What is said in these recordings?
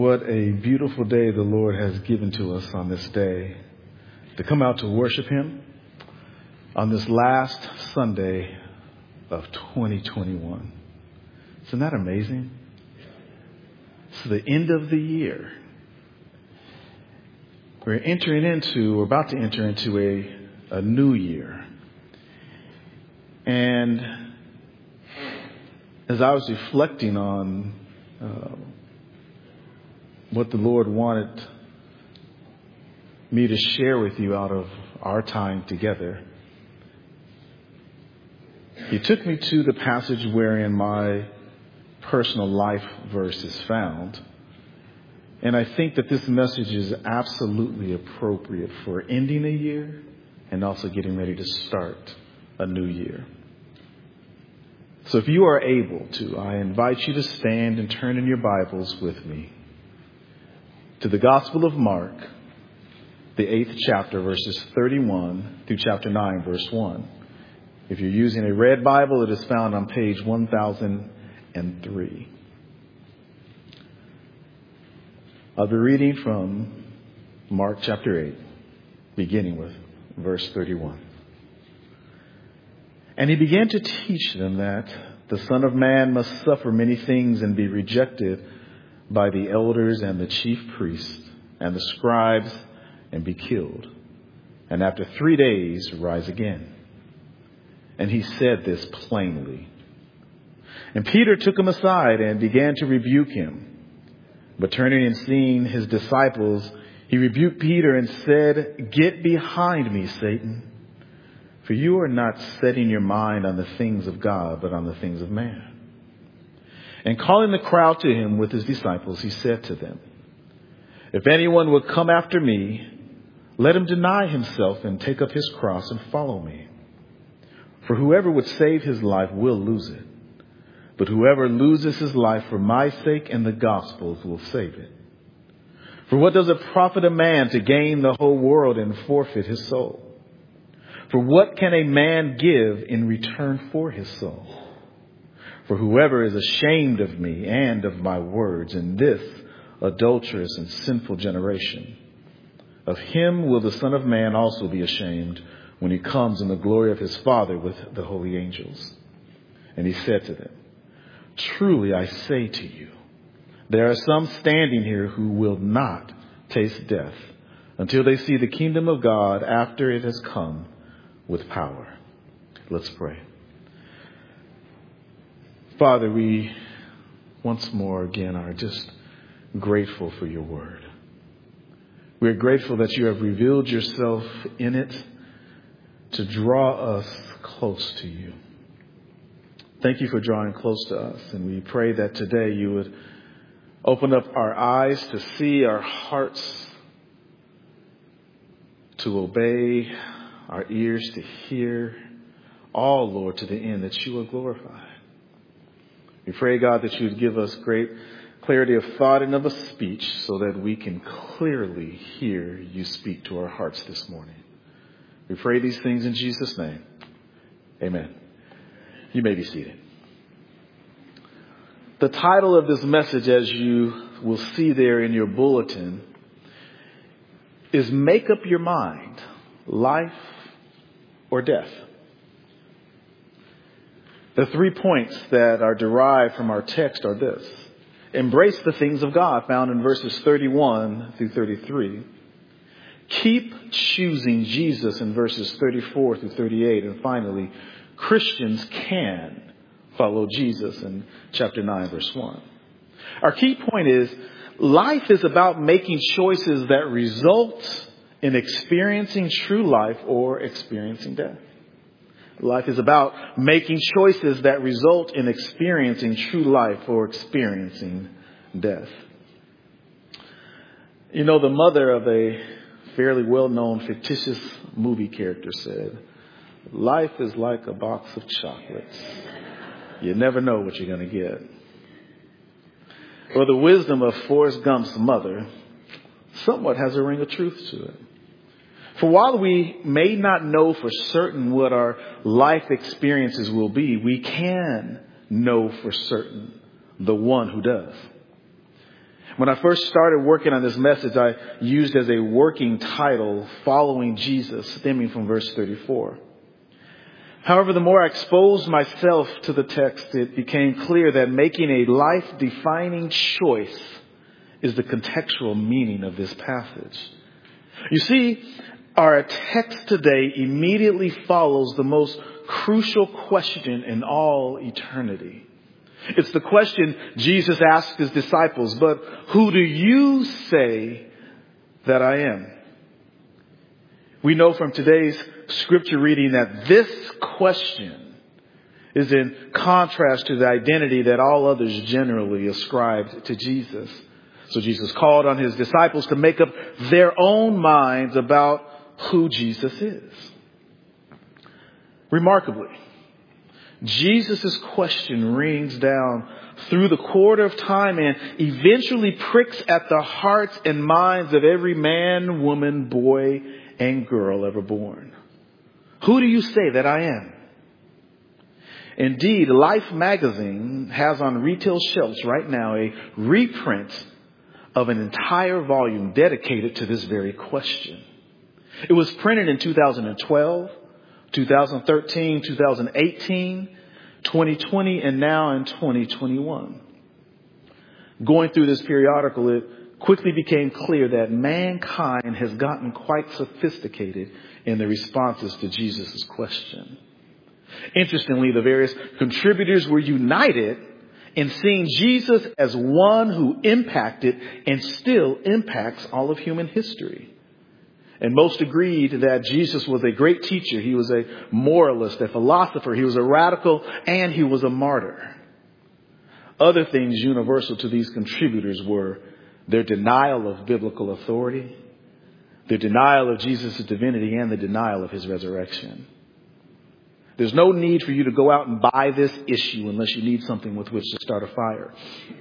What a beautiful day the Lord has given to us on this day to come out to worship Him on this last Sunday of 2021. Isn't that amazing? It's the end of the year. We're about to enter into a new year. And as I was reflecting on what the Lord wanted me to share with you out of our time together, He took me to the passage wherein my personal life verse is found. And I think that this message is absolutely appropriate for ending a year and also getting ready to start a new year. So if you are able to, I invite you to stand and turn in your Bibles with me to the Gospel of Mark, the 8th chapter, verses 31 through chapter 9, verse 1. If you're using a red Bible, it is found on page 1003. I'll be reading from Mark chapter 8, beginning with verse 31. And he began to teach them that the Son of Man must suffer many things and be rejected by the elders and the chief priests and the scribes and be killed, and after 3 days rise again. And he said this plainly. And Peter took him aside and began to rebuke him. But turning and seeing his disciples, he rebuked Peter and said, "Get behind me, Satan, for you are not setting your mind on the things of God, but on the things of man." And calling the crowd to him with his disciples, he said to them, "If anyone would come after me, let him deny himself and take up his cross and follow me. For whoever would save his life will lose it. But whoever loses his life for my sake and the gospel's will save it. For what does it profit a man to gain the whole world and forfeit his soul? For what can a man give in return for his soul? For whoever is ashamed of me and of my words in this adulterous and sinful generation, of him will the Son of Man also be ashamed when he comes in the glory of his Father with the holy angels." And he said to them, "Truly I say to you, there are some standing here who will not taste death until they see the kingdom of God after it has come with power." Let's pray. Father, we once more again are just grateful for your word. We're grateful that you have revealed yourself in it to draw us close to you. Thank you for drawing close to us. And we pray that today you would open up our eyes to see, our hearts to obey, our ears to hear, all, Lord, to the end that you are glorified. We pray, God, that you would give us great clarity of thought and of a speech so that we can clearly hear you speak to our hearts this morning. We pray these things in Jesus' name. Amen. You may be seated. The title of this message, as you will see there in your bulletin, is "Make Up Your Mind, Life or Death." The 3 points that are derived from our text are this: embrace the things of God, found in verses 31 through 33. Keep choosing Jesus in verses 34 through 38. And finally, Christians can follow Jesus in chapter 9, verse 1. Our key point is life is about making choices that result in experiencing true life or experiencing death. Life is about making choices that result in experiencing true life or experiencing death. You know, the mother of a fairly well-known fictitious movie character said, "Life is like a box of chocolates. You never know what you're going to get." Well, the wisdom of Forrest Gump's mother somewhat has a ring of truth to it. For while we may not know for certain what our life experiences will be, we can know for certain the one who does. When I first started working on this message, I used as a working title, Following Jesus, stemming from verse 34. However, the more I exposed myself to the text, it became clear that making a life-defining choice is the contextual meaning of this passage. You see, our text today immediately follows the most crucial question in all eternity. It's the question Jesus asked his disciples, but who do you say that I am? We know from today's scripture reading that this question is in contrast to the identity that all others generally ascribed to Jesus. So Jesus called on his disciples to make up their own minds about who Jesus is. Remarkably, Jesus' question rings down through the quarter of time and eventually pricks at the hearts and minds of every man, woman, boy, and girl ever born. Who do you say that I am? Indeed, Life magazine has on retail shelves right now a reprint of an entire volume dedicated to this very question. It was printed in 2012, 2013, 2018, 2020, and now in 2021. Going through this periodical, it quickly became clear that mankind has gotten quite sophisticated in the responses to Jesus' question. Interestingly, the various contributors were united in seeing Jesus as one who impacted and still impacts all of human history. And most agreed that Jesus was a great teacher. He was a moralist, a philosopher. He was a radical, and he was a martyr. Other things universal to these contributors were their denial of biblical authority, their denial of Jesus' divinity, and the denial of his resurrection. There's no need for you to go out and buy this issue unless you need something with which to start a fire.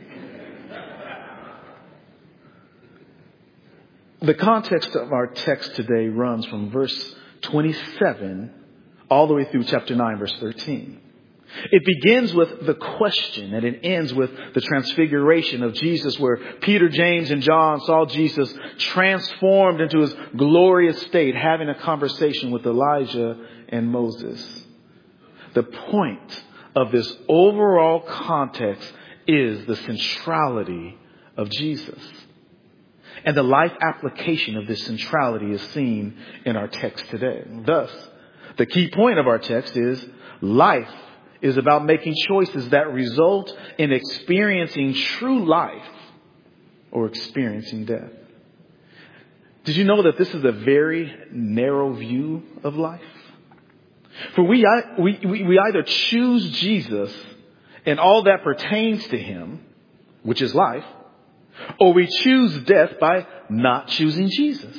The context of our text today runs from verse 27 all the way through chapter 9, verse 13. It begins with the question and it ends with the transfiguration of Jesus, where Peter, James, and John saw Jesus transformed into his glorious state, having a conversation with Elijah and Moses. The point of this overall context is the centrality of Jesus. And the life application of this centrality is seen in our text today. Thus, the key point of our text is life is about making choices that result in experiencing true life or experiencing death. Did you know that this is a very narrow view of life? For we either choose Jesus and all that pertains to him, which is life, or we choose death by not choosing Jesus.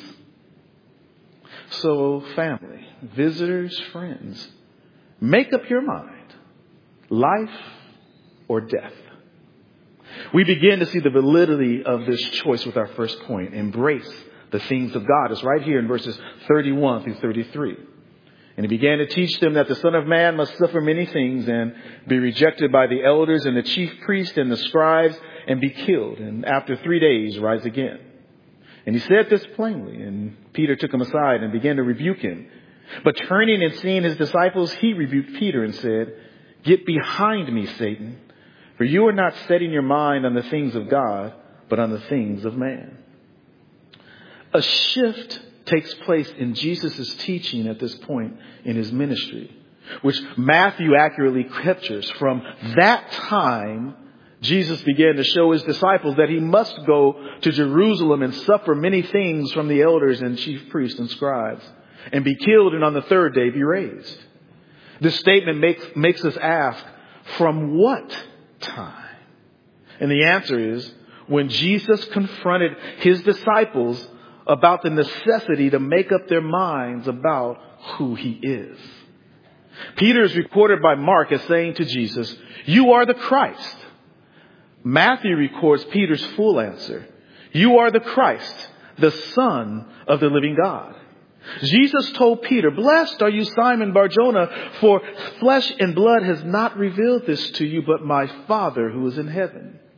So family, visitors, friends, make up your mind. Life or death? We begin to see the validity of this choice with our first point. Embrace the things of God. It's right here in verses 31 through 33. And he began to teach them that the Son of Man must suffer many things and be rejected by the elders and the chief priests and the scribes and be killed, and after 3 days rise again. And he said this plainly, and Peter took him aside and began to rebuke him. But turning and seeing his disciples, he rebuked Peter and said, "Get behind me, Satan, for you are not setting your mind on the things of God, but on the things of man." A shift takes place in Jesus' teaching at this point in his ministry, which Matthew accurately captures. From that time, Jesus began to show his disciples that he must go to Jerusalem and suffer many things from the elders and chief priests and scribes, and be killed, and on the third day be raised. This statement makes us ask, from what time? And the answer is, when Jesus confronted his disciples about the necessity to make up their minds about who he is. Peter is recorded by Mark as saying to Jesus, "You are the Christ." Matthew records Peter's full answer, "You are the Christ, the Son of the living God." Jesus told Peter, "Blessed are you, Simon Bar-Jonah, for flesh and blood has not revealed this to you, but my Father who is in heaven."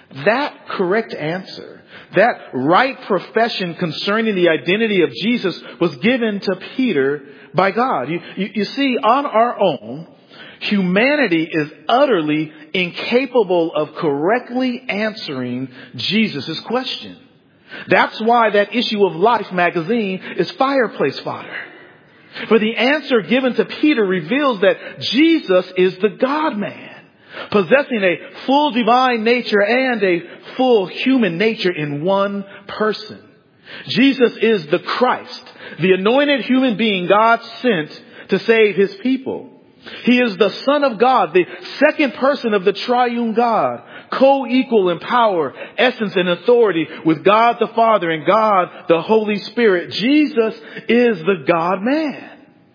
That correct answer, that right profession concerning the identity of Jesus was given to Peter by God. You see, on our own, humanity is utterly incapable of correctly answering Jesus' question. That's why that issue of Life magazine is fireplace fodder. For the answer given to Peter reveals that Jesus is the God-man, possessing a full divine nature and a full human nature in one person. Jesus is the Christ, the anointed human being God sent to save his people. He is the Son of God, the second person of the triune God, co-equal in power, essence, and authority with God the Father and God the Holy Spirit. Jesus is the God-man.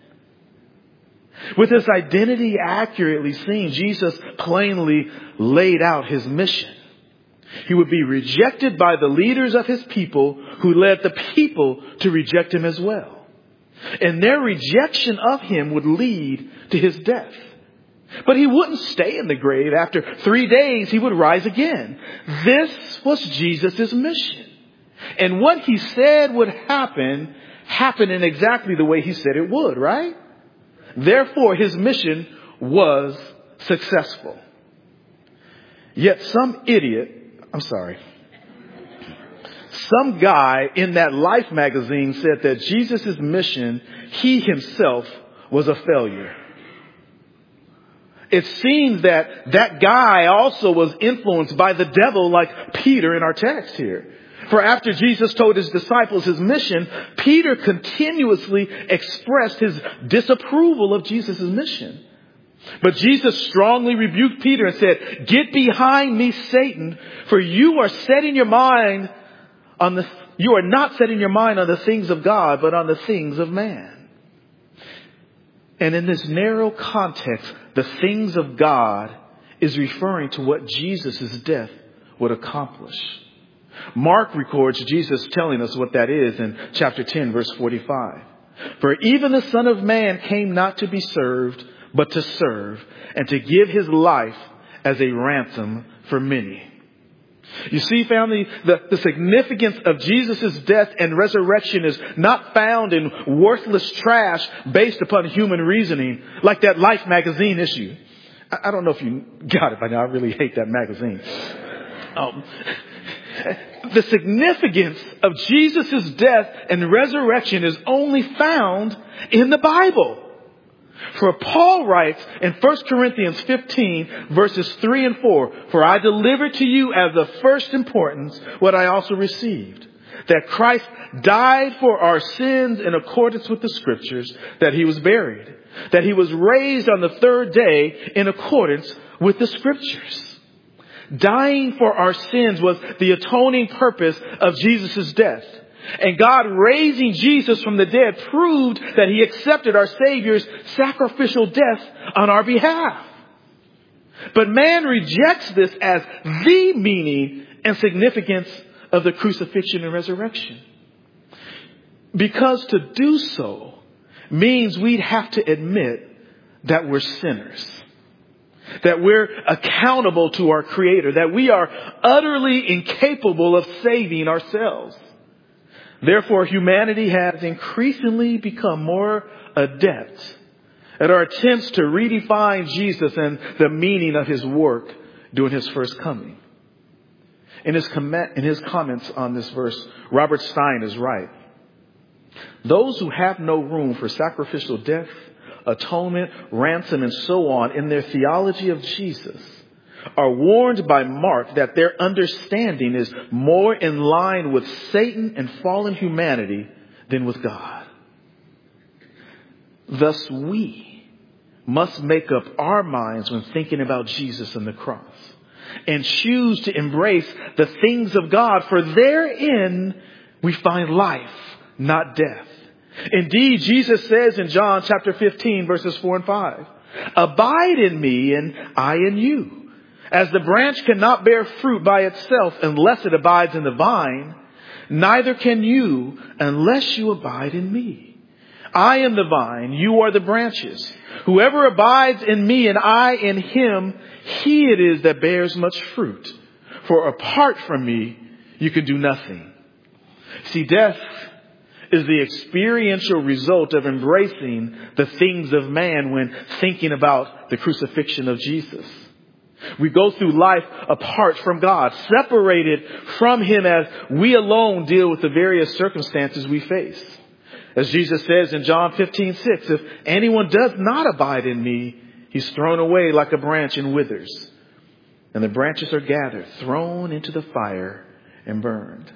With his identity accurately seen, Jesus plainly laid out his mission. He would be rejected by the leaders of his people, who led the people to reject him as well. And their rejection of him would lead to his death. But he wouldn't stay in the grave. After 3 days, he would rise again. This was Jesus' mission. And what he said would happen, happened in exactly the way he said it would, right? Therefore, his mission was successful. Yet some guy in that Life magazine said that Jesus' mission, he himself, was a failure. It seems that that guy also was influenced by the devil, like Peter in our text here. For after Jesus told his disciples his mission, Peter continuously expressed his disapproval of Jesus' mission. But Jesus strongly rebuked Peter and said, "Get behind me, Satan, for you are not setting your mind on the things of God, but on the things of man." And in this narrow context, the things of God is referring to what Jesus' death would accomplish. Mark records Jesus telling us what that is in chapter 10, verse 45. "For even the Son of Man came not to be served, but to serve, and to give his life as a ransom for many." You see, family, the significance of Jesus' death and resurrection is not found in worthless trash based upon human reasoning, like that Life magazine issue. I don't know if you got it by now. I really hate that magazine. The significance of Jesus' death and resurrection is only found in the Bible. For Paul writes in 1 Corinthians 15, verses 3 and 4, "For I delivered to you as of first importance what I also received, that Christ died for our sins in accordance with the Scriptures, that he was buried, that he was raised on the third day in accordance with the Scriptures." Dying for our sins was the atoning purpose of Jesus' death. And God raising Jesus from the dead proved that he accepted our Savior's sacrificial death on our behalf. But man rejects this as the meaning and significance of the crucifixion and resurrection. Because to do so means we'd have to admit that we're sinners, that we're accountable to our Creator, that we are utterly incapable of saving ourselves. Therefore, humanity has increasingly become more adept at our attempts to redefine Jesus and the meaning of his work during his first coming. In his comments on this verse, Robert Stein is right. Those who have no room for sacrificial death, atonement, ransom, and so on in their theology of Jesus are warned by Mark that their understanding is more in line with Satan and fallen humanity than with God. Thus, we must make up our minds when thinking about Jesus and the cross and choose to embrace the things of God, for therein we find life, not death. Indeed, Jesus says in John chapter 15, verses 4 and 5, "Abide in me and I in you. As the branch cannot bear fruit by itself unless it abides in the vine, neither can you unless you abide in me. I am the vine, you are the branches. Whoever abides in me and I in him, he it is that bears much fruit. For apart from me, you can do nothing. See, death is the experiential result of embracing the things of man when thinking about the crucifixion of Jesus. We go through life apart from God, separated from Him as we alone deal with the various circumstances we face. As Jesus says in John 15:6, if anyone does not abide in me, he's thrown away like a branch and withers. And the branches are gathered, thrown into the fire and burned.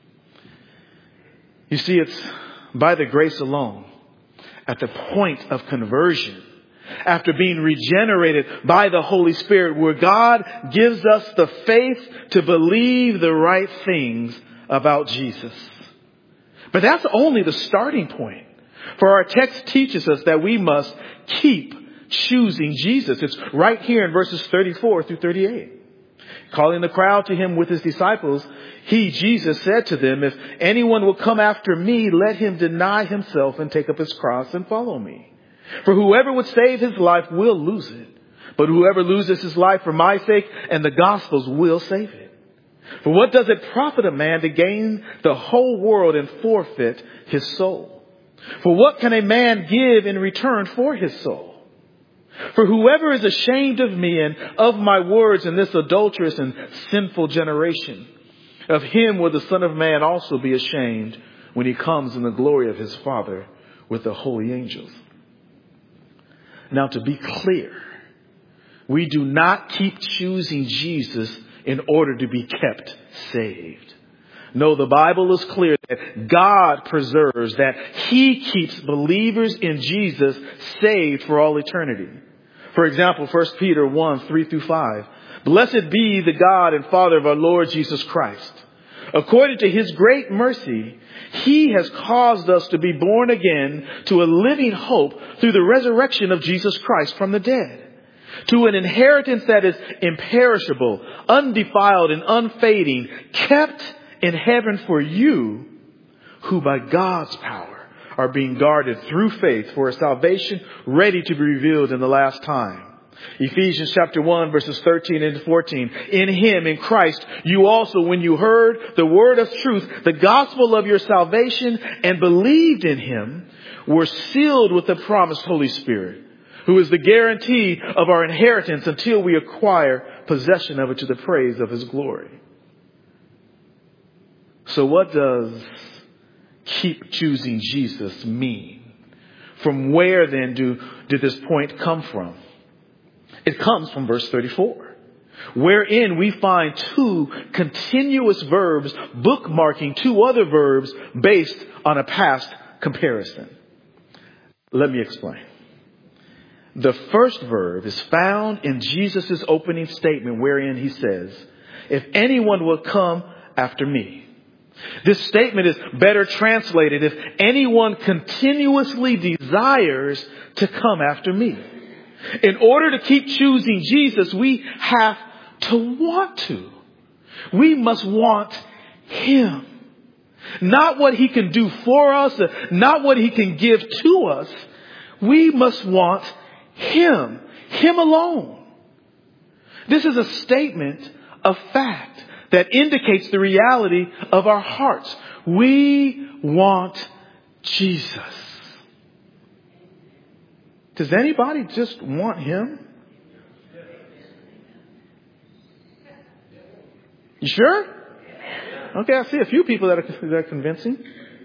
You see, it's by the grace alone, at the point of conversion, after being regenerated by the Holy Spirit, where God gives us the faith to believe the right things about Jesus. But that's only the starting point. For our text teaches us that we must keep choosing Jesus. It's right here in verses 34 through 38. Calling the crowd to him with his disciples, he, Jesus, said to them, if anyone will come after me, let him deny himself and take up his cross and follow me. For whoever would save his life will lose it. But whoever loses his life for my sake and the gospel's will save it. For what does it profit a man to gain the whole world and forfeit his soul? For what can a man give in return for his soul? For whoever is ashamed of me and of my words in this adulterous and sinful generation, of him will the Son of Man also be ashamed when he comes in the glory of his Father with the holy angels. Now, to be clear, we do not keep choosing Jesus in order to be kept saved. No, the Bible is clear that God preserves, that He keeps believers in Jesus saved for all eternity. For example, 1 Peter 1, 3 through 5. Blessed be the God and Father of our Lord Jesus Christ. According to His great mercy, He has caused us to be born again to a living hope through the resurrection of Jesus Christ from the dead, to an inheritance that is imperishable, undefiled, and unfading, kept in heaven for you, who by God's power are being guarded through faith for a salvation ready to be revealed in the last time. Ephesians chapter 1, verses 13 and 14. In Him, in Christ, you also, when you heard the word of truth, the gospel of your salvation, and believed in Him, were sealed with the promised Holy Spirit, who is the guarantee of our inheritance until we acquire possession of it to the praise of His glory. So what does keep choosing Jesus mean? From where then did this point come from? It comes from verse 34, wherein we find two continuous verbs bookmarking two other verbs based on a past comparison. Let me explain. The first verb is found in Jesus' opening statement, wherein He says, if anyone will come after me. This statement is better translated, if anyone continuously desires to come after me. In order to keep choosing Jesus, we have to want to. We must want Him. Not what He can do for us, not what He can give to us. We must want Him. Him alone. This is a statement of fact that indicates the reality of our hearts. We want Jesus. Does anybody just want Him? You sure? Okay, I see a few people that are convincing.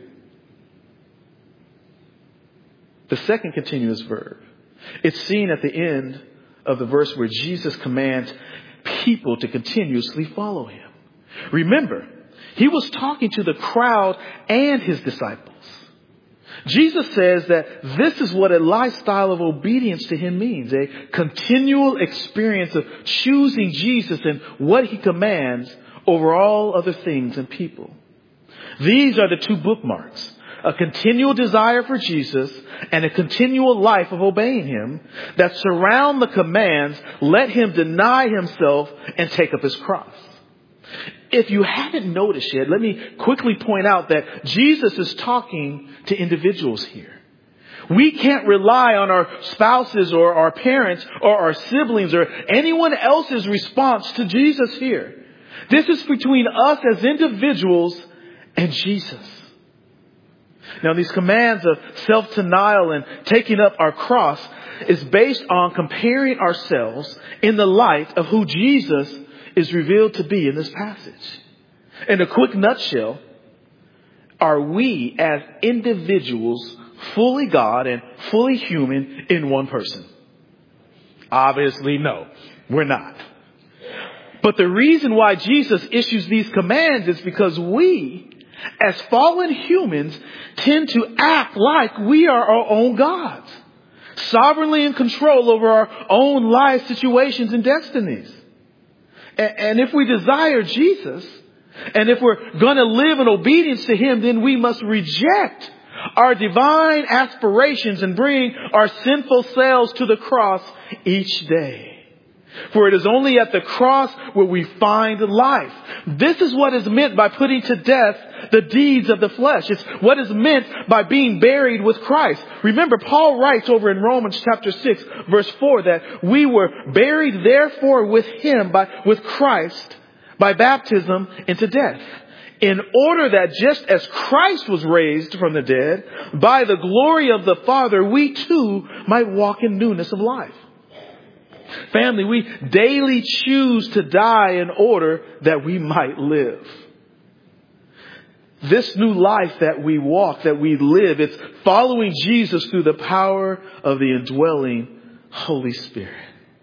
The second continuous verb. It's seen at the end of the verse where Jesus commands people to continuously follow Him. Remember, He was talking to the crowd and His disciples. Jesus says that this is what a lifestyle of obedience to Him means. A continual experience of choosing Jesus and what He commands over all other things and people. These are the two bookmarks. A continual desire for Jesus and a continual life of obeying Him that surround the commands, let Him deny Himself and take up His cross. If you haven't noticed yet, let me quickly point out that Jesus is talking to individuals here. We can't rely on our spouses or our parents or our siblings or anyone else's response to Jesus here. This is between us as individuals and Jesus. Now, these commands of self-denial and taking up our cross is based on comparing ourselves in the light of who Jesus is revealed to be in this passage. In a quick nutshell, are we as individuals fully God and fully human in one person? Obviously, no, we're not. But the reason why Jesus issues these commands is because we, as fallen humans, tend to act like we are our own gods, sovereignly in control over our own life situations and destinies. And if we desire Jesus, and if we're going to live in obedience to Him, then we must reject our divine aspirations and bring our sinful selves to the cross each day. For it is only at the cross where we find life. This is what is meant by putting to death the deeds of the flesh. It's what is meant by being buried with Christ. Remember, Paul writes over in Romans chapter 6, verse 4, that we were buried therefore with Him, with Christ, by baptism into death, in order that just as Christ was raised from the dead by the glory of the Father, we too might walk in newness of life. Family, we daily choose to die in order that we might live. This new life that we walk, that we live, it's following Jesus through the power of the indwelling Holy Spirit.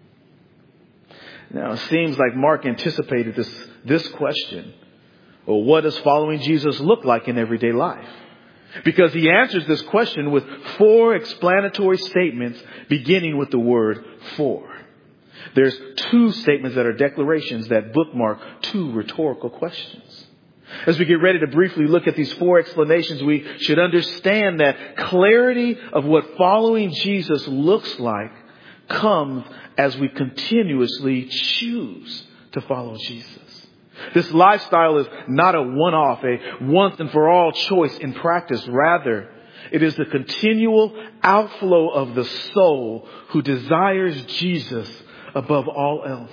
Now, it seems like Mark anticipated this question. Well, what does following Jesus look like in everyday life? Because he answers this question with 4 explanatory statements beginning with the word for. There's 2 statements that are declarations that bookmark 2 rhetorical questions. As we get ready to briefly look at these 4 explanations, we should understand that clarity of what following Jesus looks like comes as we continuously choose to follow Jesus. This lifestyle is not a one-off, a once and for all choice in practice. Rather, it is the continual outflow of the soul who desires Jesus above all else.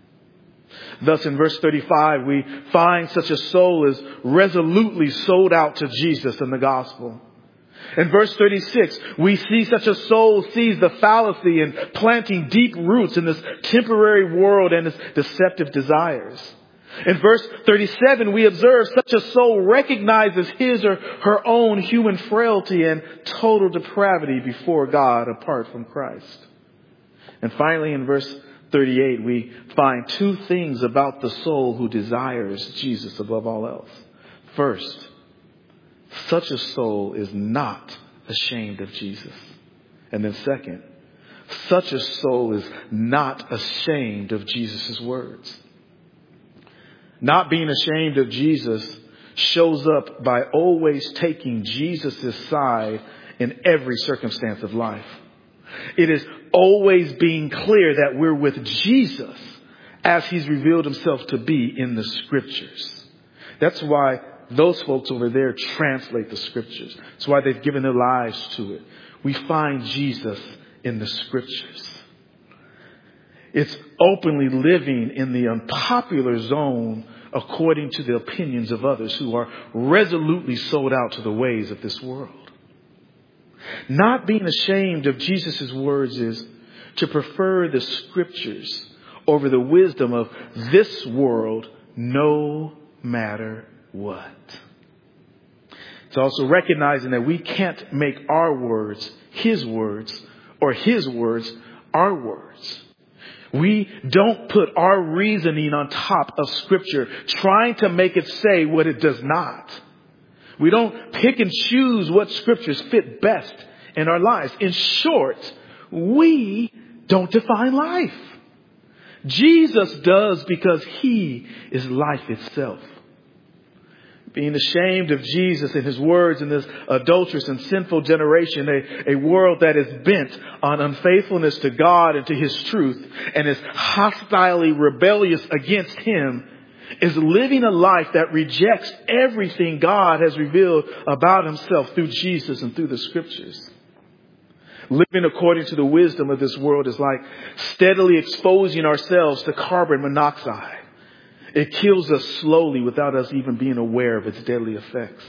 Thus, in verse 35, we find such a soul is resolutely sold out to Jesus in the gospel. In verse 36, we see such a soul sees the fallacy in planting deep roots in this temporary world and its deceptive desires. In verse 37, we observe such a soul recognizes his or her own human frailty and total depravity before God apart from Christ. And finally, in verse 38, we find 2 things about the soul who desires Jesus above all else. First, such a soul is not ashamed of Jesus. And then second, such a soul is not ashamed of Jesus' words. Not being ashamed of Jesus shows up by always taking Jesus' side in every circumstance of life. It is always being clear that we're with Jesus as He's revealed Himself to be in the Scriptures. That's why those folks over there translate the Scriptures. That's why they've given their lives to it. We find Jesus in the Scriptures. It's openly living in the unpopular zone according to the opinions of others who are resolutely sold out to the ways of this world. Not being ashamed of Jesus' words is to prefer the Scriptures over the wisdom of this world no matter what. It's also recognizing that we can't make our words His words or His words our words. We don't put our reasoning on top of Scripture, trying to make it say what it does not. We don't pick and choose what Scriptures fit best in our lives. In short, we don't define life. Jesus does because He is life itself. Being ashamed of Jesus and His words in this adulterous and sinful generation, a world that is bent on unfaithfulness to God and to His truth and is hostilely rebellious against Him, is living a life that rejects everything God has revealed about Himself through Jesus and through the Scriptures. Living according to the wisdom of this world is like steadily exposing ourselves to carbon monoxide. It kills us slowly without us even being aware of its deadly effects.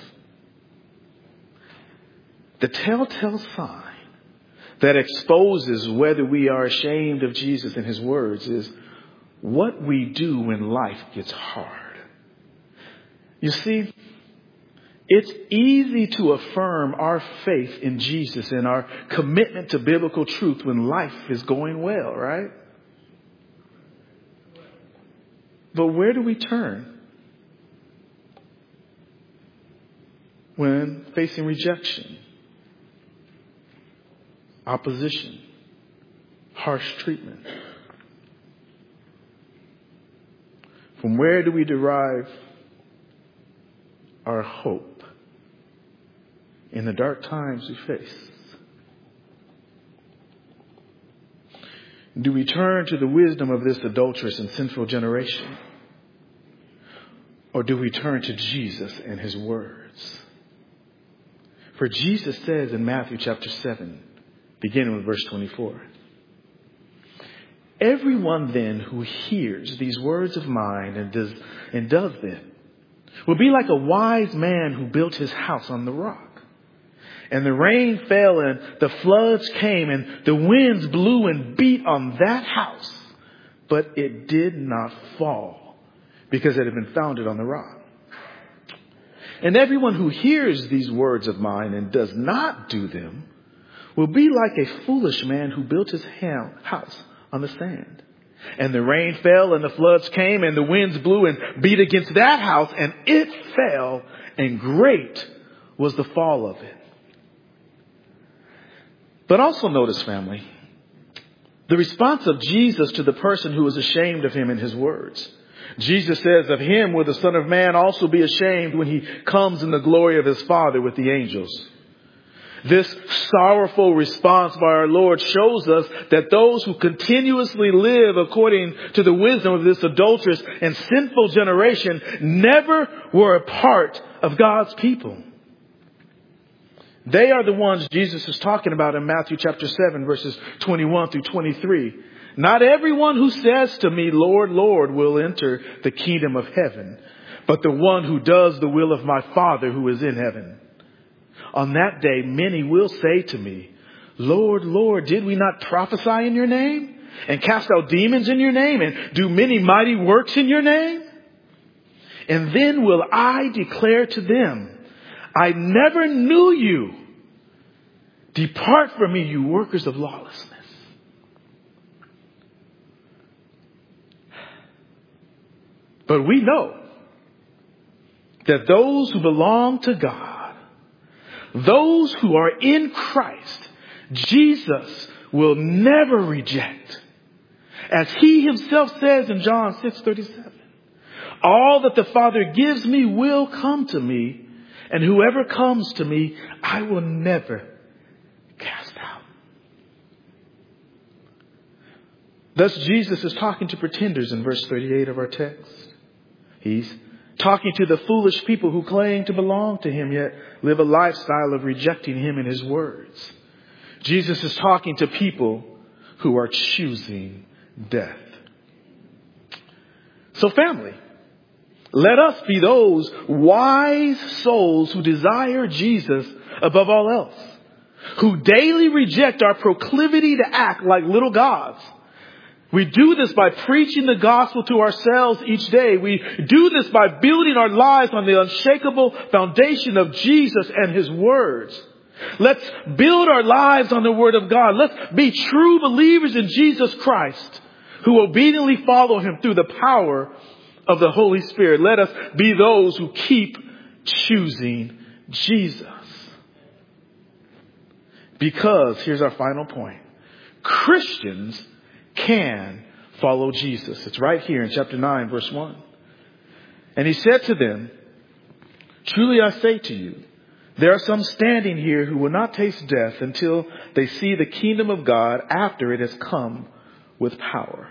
The telltale sign that exposes whether we are ashamed of Jesus and his words is what we do when life gets hard. You see, it's easy to affirm our faith in Jesus and our commitment to biblical truth when life is going well, right? But where do we turn when facing rejection, opposition, harsh treatment? From where do we derive our hope in the dark times we face? Do we turn to the wisdom of this adulterous and sinful generation? Or do we turn to Jesus and his words? For Jesus says in Matthew chapter 7, beginning with verse 24, everyone then who hears these words of mine and does them will be like a wise man who built his house on the rock. And the rain fell and the floods came and the winds blew and beat on that house. But it did not fall because it had been founded on the rock. And everyone who hears these words of mine and does not do them will be like a foolish man who built his house on the sand. And the rain fell and the floods came and the winds blew and beat against that house and it fell, and great was the fall of it. But also notice, family, the response of Jesus to the person who is ashamed of him in his words. Jesus says, of him will the Son of Man also be ashamed when he comes in the glory of his Father with the angels. This sorrowful response by our Lord shows us that those who continuously live according to the wisdom of this adulterous and sinful generation never were a part of God's people. They are the ones Jesus is talking about in Matthew chapter 7, verses 21 through 23. Not everyone who says to me, Lord, Lord, will enter the kingdom of heaven, but the one who does the will of my Father who is in heaven. On that day, many will say to me, Lord, Lord, did we not prophesy in your name and cast out demons in your name and do many mighty works in your name? And then will I declare to them, I never knew you. Depart from me, you workers of lawlessness. But we know that those who belong to God, those who are in Christ, Jesus will never reject. As he himself says in John 6:37, all that the Father gives me will come to me, and whoever comes to me, I will never cast out. Thus Jesus is talking to pretenders in verse 38 of our text. He's talking to the foolish people who claim to belong to him, yet live a lifestyle of rejecting him and his words. Jesus is talking to people who are choosing death. So family, let us be those wise souls who desire Jesus above all else, who daily reject our proclivity to act like little gods. We do this by preaching the gospel to ourselves each day. We do this by building our lives on the unshakable foundation of Jesus and his words. Let's build our lives on the word of God. Let's be true believers in Jesus Christ who obediently follow him through the power of the Holy Spirit. Let us be those who keep choosing Jesus. Because, here's our final point, Christians can follow Jesus. It's right here in chapter 9, verse 1. And he said to them, truly I say to you, there are some standing here who will not taste death until they see the kingdom of God after it has come with power.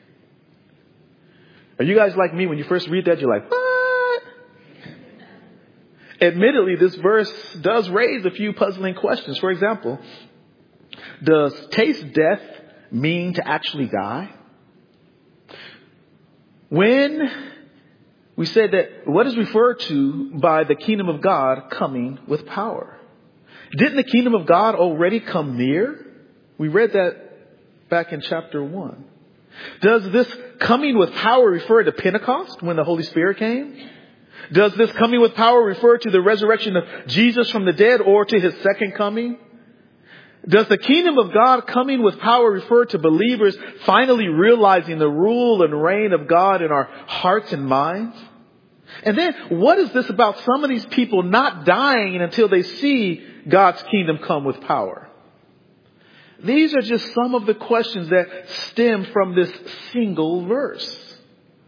Are you guys like me? When you first read that, you're like, what? Admittedly, this verse does raise a few puzzling questions. For example, does taste death mean to actually die? When we said that what is referred to by the kingdom of God coming with power? Didn't the kingdom of God already come near? We read that back in chapter 1. Does this coming with power refer to Pentecost when the Holy Spirit came? Does this coming with power refer to the resurrection of Jesus from the dead or to his second coming? Does the kingdom of God coming with power refer to believers finally realizing the rule and reign of God in our hearts and minds? And then what is this about some of these people not dying until they see God's kingdom come with power? These are just some of the questions that stem from this single verse.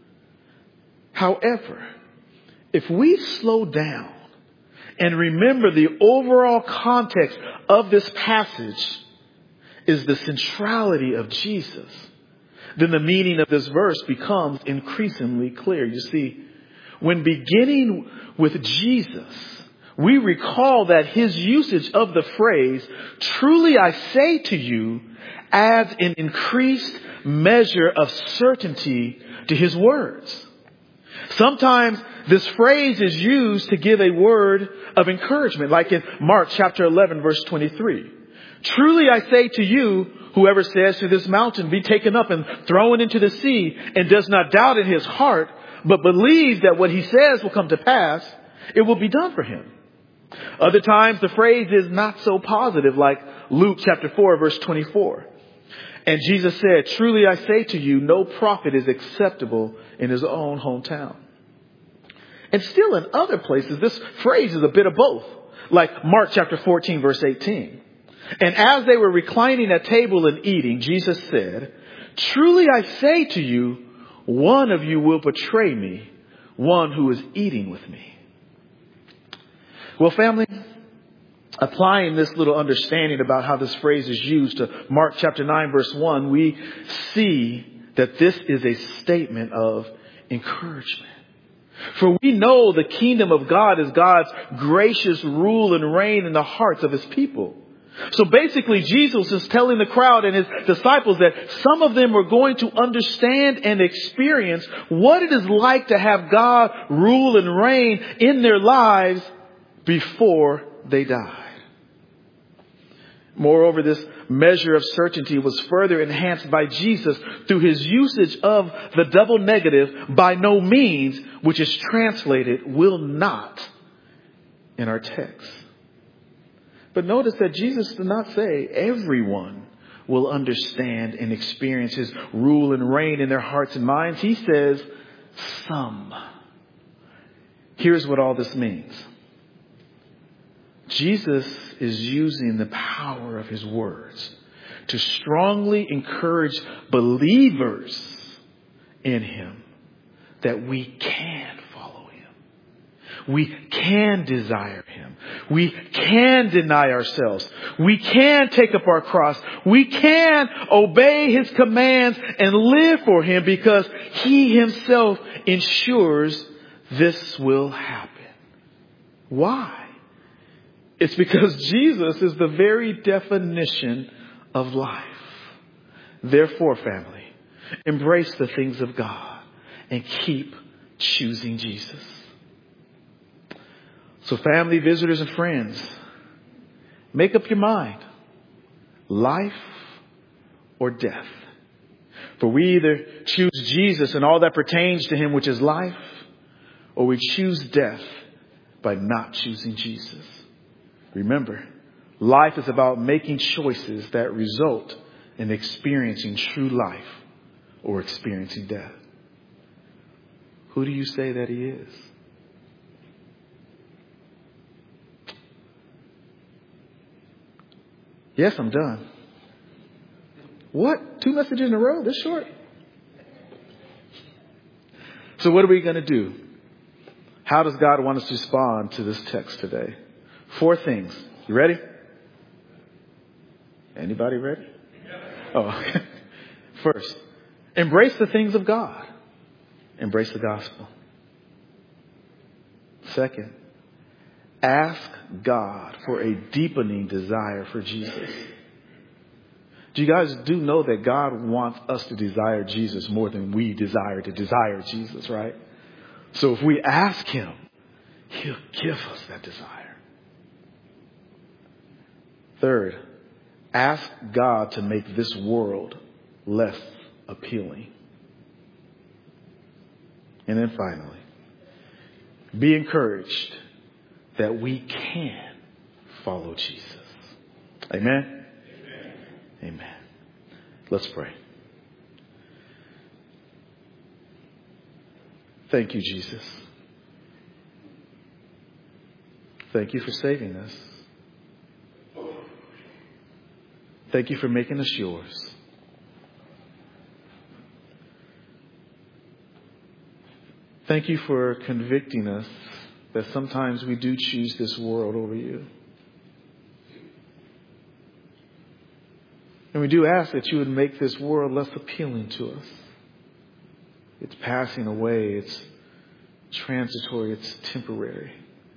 However, if we slow down and remember the overall context of this passage is the centrality of Jesus, then the meaning of this verse becomes increasingly clear. You see, when beginning with Jesus, we recall that his usage of the phrase, "truly I say to you," adds an increased measure of certainty to his words. Sometimes this phrase is used to give a word of encouragement, like in Mark chapter 11, verse 23. "Truly I say to you, whoever says to this mountain, be taken up and thrown into the sea, and does not doubt in his heart, but believes that what he says will come to pass, it will be done for him." Other times the phrase is not so positive, like Luke chapter 4, verse 24. "And Jesus said, truly I say to you, no prophet is acceptable in his own hometown." And still in other places, this phrase is a bit of both, like Mark chapter 14, verse 18. "And as they were reclining at table and eating, Jesus said, truly I say to you, one of you will betray me, one who is eating with me." Well, family, applying this little understanding about how this phrase is used to Mark chapter 9, verse 1, we see that this is a statement of encouragement. For we know the kingdom of God is God's gracious rule and reign in the hearts of his people. So basically, Jesus is telling the crowd and his disciples that some of them are going to understand and experience what it is like to have God rule and reign in their lives before they died. Moreover, this measure of certainty was further enhanced by Jesus through his usage of the double negative "by no means," which is translated "will not" in our text. But notice that Jesus did not say everyone will understand and experience his rule and reign in their hearts and minds. He says some. Here's what all this means. Jesus is using the power of his words to strongly encourage believers in him that we can follow him. We can desire him. We can deny ourselves. We can take up our cross. We can obey his commands and live for him because he himself ensures this will happen. Why? It's because Jesus is the very definition of life. Therefore, family, embrace the things of God and keep choosing Jesus. So family, visitors, and friends, make up your mind. Life or death. For we either choose Jesus and all that pertains to him, which is life, or we choose death by not choosing Jesus. Remember, life is about making choices that result in experiencing true life or experiencing death. Who do you say that he is? Yes, I'm done. What? 2 messages in a row? This short? So what are we going to do? How does God want us to respond to this text today? 4 things. You ready? Anybody ready? Oh, first, embrace the things of God. Embrace the gospel. Second, ask God for a deepening desire for Jesus. Do you guys do know that God wants us to desire Jesus more than we desire to desire Jesus, right? So if we ask him, he'll give us that desire. Third, ask God to make this world less appealing. And then finally, be encouraged that we can follow Jesus. Amen? Amen. Let's pray. Thank you, Jesus. Thank you for saving us. Thank you for making us yours. Thank you for convicting us that sometimes we do choose this world over you. And we do ask that you would make this world less appealing to us. It's passing away. It's transitory. It's temporary.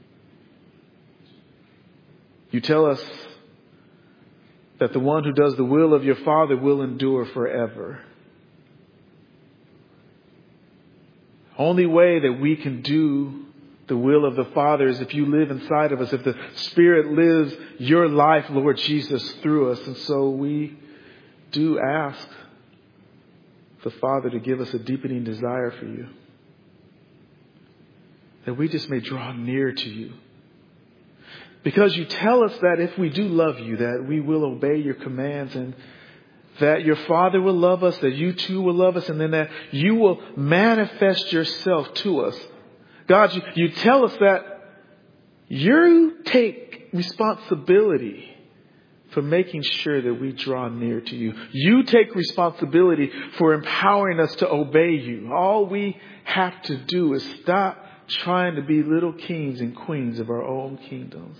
You tell us that the one who does the will of your Father will endure forever. Only way that we can do the will of the Father is if you live inside of us, if the Spirit lives your life, Lord Jesus, through us. And so we do ask the Father to give us a deepening desire for you, that we just may draw near to you. Because you tell us that if we do love you, that we will obey your commands, and that your Father will love us, that you too will love us, and then that you will manifest yourself to us. God, you tell us that you take responsibility for making sure that we draw near to you. You take responsibility for empowering us to obey you. All we have to do is stop trying to be little kings and queens of our own kingdoms.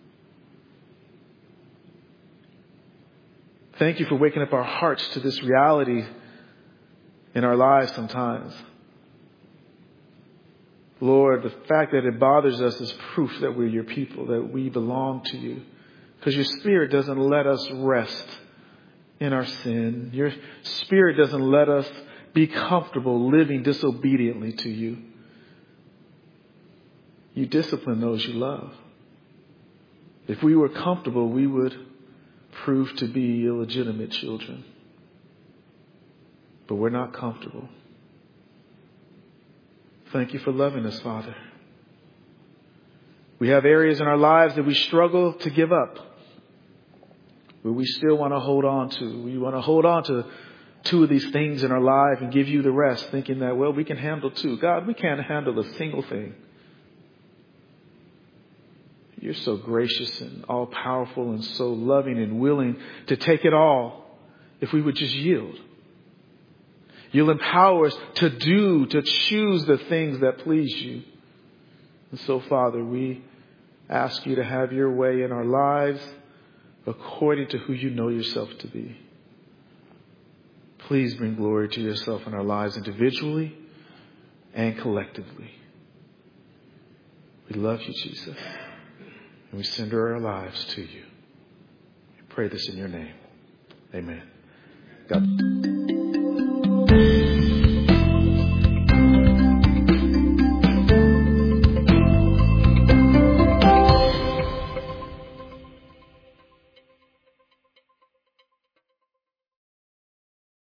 Thank you for waking up our hearts to this reality in our lives sometimes. Lord, the fact that it bothers us is proof that we're your people, that we belong to you. Because your Spirit doesn't let us rest in our sin. Your Spirit doesn't let us be comfortable living disobediently to you. You discipline those you love. If we were comfortable, we would prove to be illegitimate children. But we're not comfortable. Thank you for loving us, Father. We have areas in our lives that we struggle to give up, but we still want to hold on to. We want to hold on to two of these things in our life and give you the rest, thinking that, well, we can handle two. God, we can't handle a single thing. You're so gracious and all powerful and so loving and willing to take it all if we would just yield. You'll empower us to choose the things that please you. And so, Father, we ask you to have your way in our lives according to who you know yourself to be. Please bring glory to yourself in our lives individually and collectively. We love you, Jesus. And we surrender our lives to you. We pray this in your name. Amen. God.